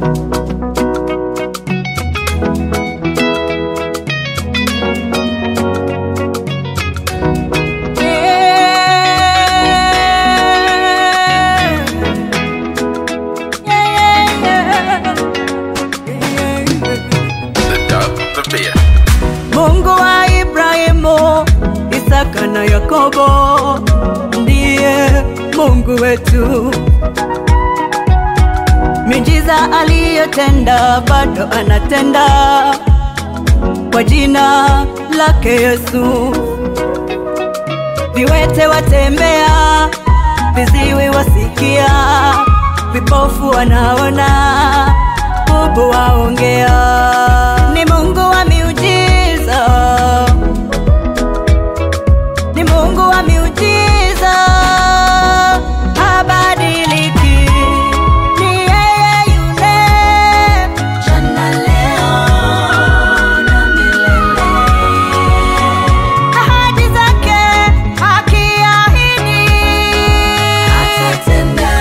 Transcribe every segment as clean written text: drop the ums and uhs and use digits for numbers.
Mungu wa Ibrahimu, Isaka na Yakobo ndiye Mungu wetu. Miujiza aliyotenda bado anatenda kwa jina lake Yesu. Viwete watembea, viziwi wasikia, vipofu wanaona, bubu waongea. Ni Mungu wa miujiza, ni Mungu wa miujiza, habadiliki. Ni yeye yule jana, leo na milele. Ahadi zake akiahidi atatenda.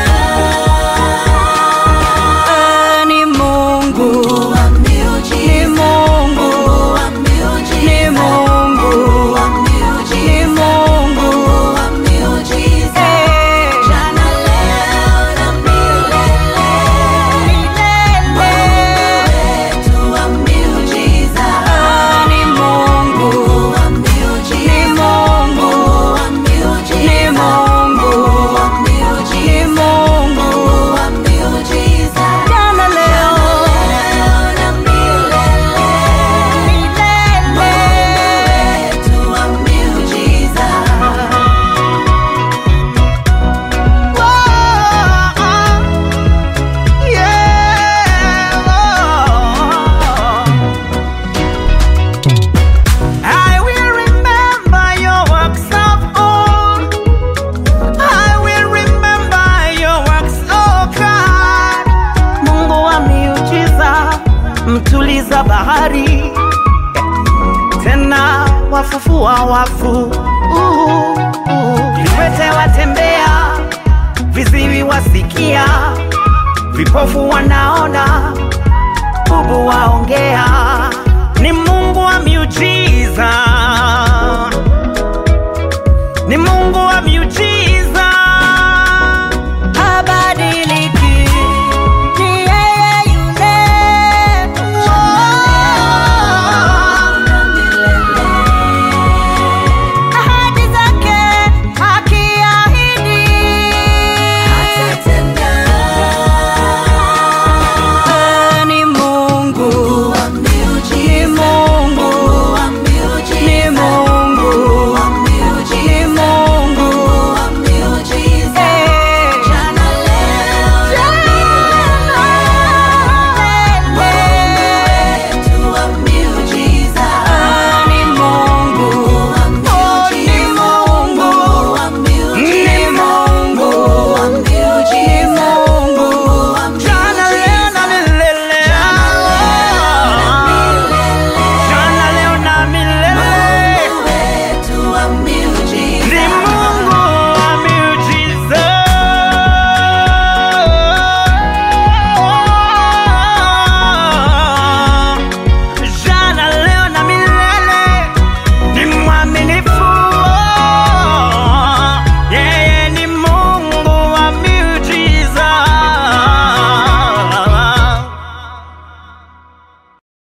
Ni Mungu wa miujiza, ni Mungu wa miujiza, ni Mungu wa miujiza, ni Mungu wa miujiza, jana, leo na milele. Wetu wa miujiza, ni Mungu wa miujiza, ni Mungu wa miujiza, ni Mungu wa miujiza, ni Mungu wa miujiza, jana, leo na milele. Wetu wa miujiza. I will remember your works of old. I will remember your works, oh God. Mungu wa miujiza, mtuliza bahari, tena wafufua wafu. Viwete watembea, viziwi wasikia, vipofu wanaona, bubu waongea. Ni Mungu wa miujiza, ni Mungu wa miujiza.